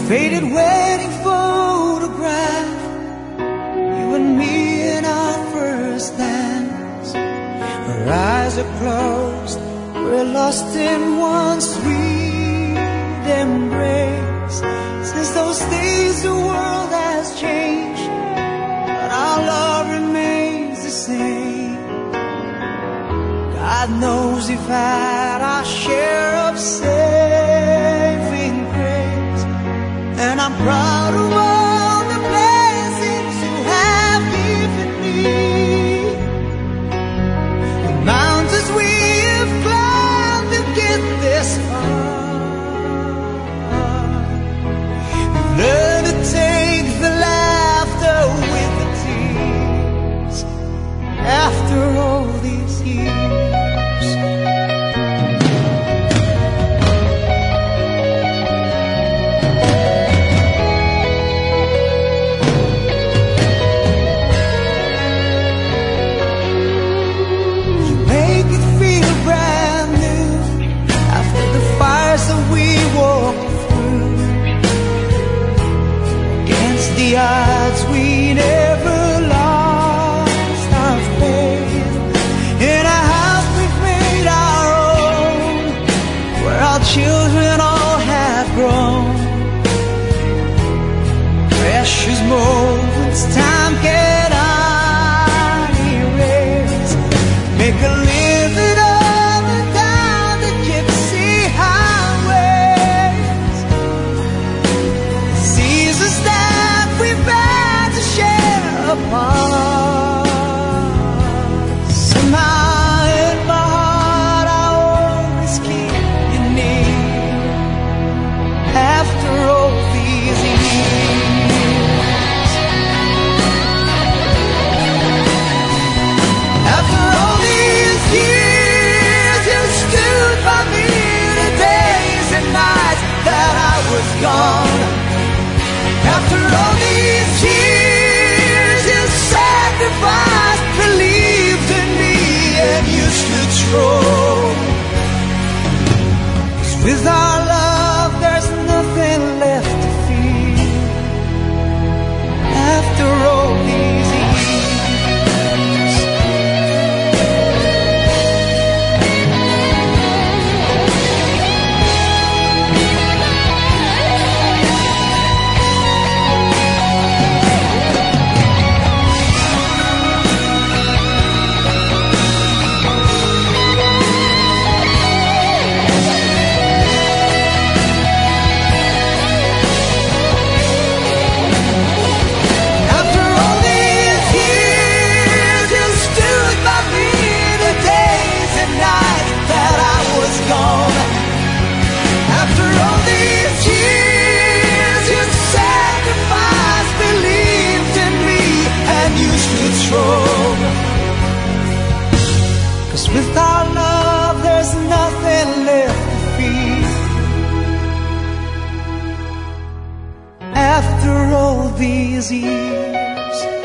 faded wedding photograph, you and me in our first dance. Our eyes are closed, we're lost in one sweet embrace. Since those days the world has changed, but our love remains the same. God knows we've had our share of saving grace, and I'm proud of all the blessings you have given me. The mountains we have climbed to get this far. We've learned to take the laughter with the tears after all these years. That we walk through, against the odds we never lost our faith. In a house we've made our own, where our children all have grown. Precious moments time cannot erase. Make a living of the down the gypsy highways. Seasons that we've had to share apart. Somehow in my heart I always keep you near. After all these years, after all these years, you stood by me the days and nights that I was gone. After all these years, you sacrificed, believed in me, and you stood strong. 'Cause with our love, there's nothing left to fear. After all these years. After all these years, you sacrificed, believed in me, and you stood strong. 'Cause with our love, there's nothing left to fear. After all these years.